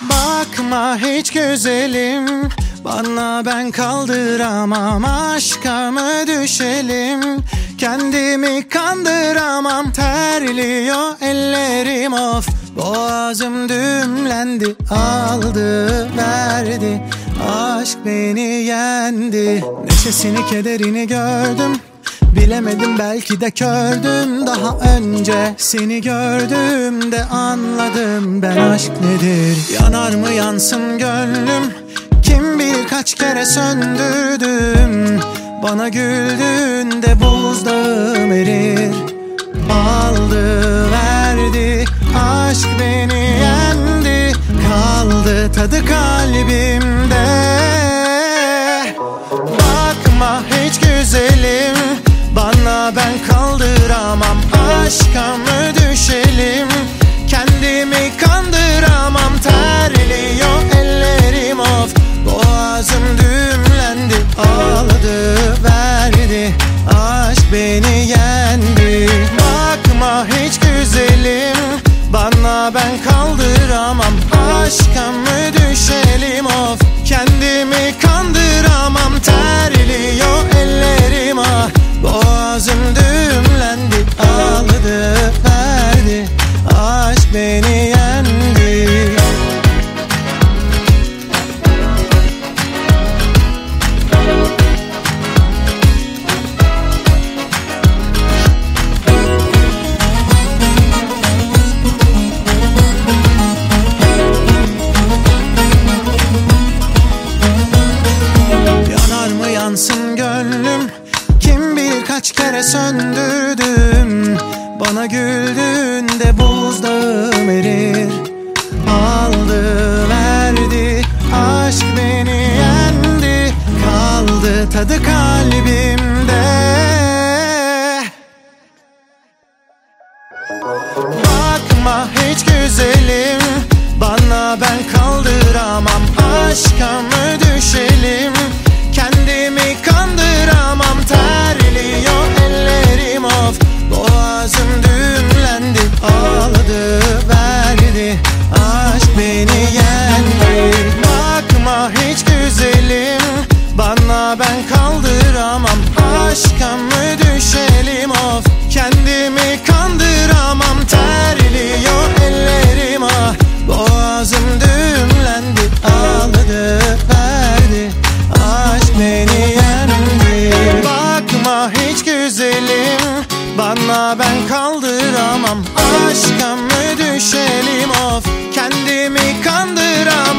Bakma hiç güzelim, bana ben kaldıramam. Aşka mı düşelim, kendimi kandıramam. Terliyor ellerim, of, boğazım düğümlendi. Aldı verdi, aşk beni yendi. Neşesini kederini gördüm, bilemedim, belki de kördüm. Daha önce seni gördüğümde anladım ben aşk nedir. Yanar mı yansın gönlüm, kim bilir kaç kere söndürdüm. Bana güldüğünde buzdağım erir. Aldı verdi, aşk beni yendi. Kaldı tadı kalbimde. Bakma hiç güzelim, bana ben kaldıramam. Aşka mı düşelim, kendimi kandıramam. Terliyor ellerim, of, boğazım düğümlendi. Aldı verdi, aşk beni yendi. Bakma hiç güzelim, bana ben kaldıramam. Aşka mı düşelim, of, kendimi kandıramam. Terliyor ellerim, ah, boğazım düğümlendi. Aldı verdi, aşk beni yendi. Yanar mı yansın gönlüm, kim bilir kaç kere söndürdüm. Bana güldüğünde buzdağım erir. Aldı verdi, aşk beni yendi. Kaldı tadı kalbimde. Bakma hiç güzelim, bana ben kaldıramam. Aşka mı düşelim, kendimi kandıramam. Terliyor ellerim, of, boğazım düğümlendi. Aldı verdi, aşk beni yendi. Bakma hiç güzelim, bana ben kaldıramam. Aşka mı düşelim, of, kendimi kandıramam. Terliyor ellerim, ah, boğazım düğümlendi. Aldı verdi, aşk beni yendi. Bakma hiç güzelim, bana ben kaldıramam. Aşka mı düşelim, of, kendimi kandıramam.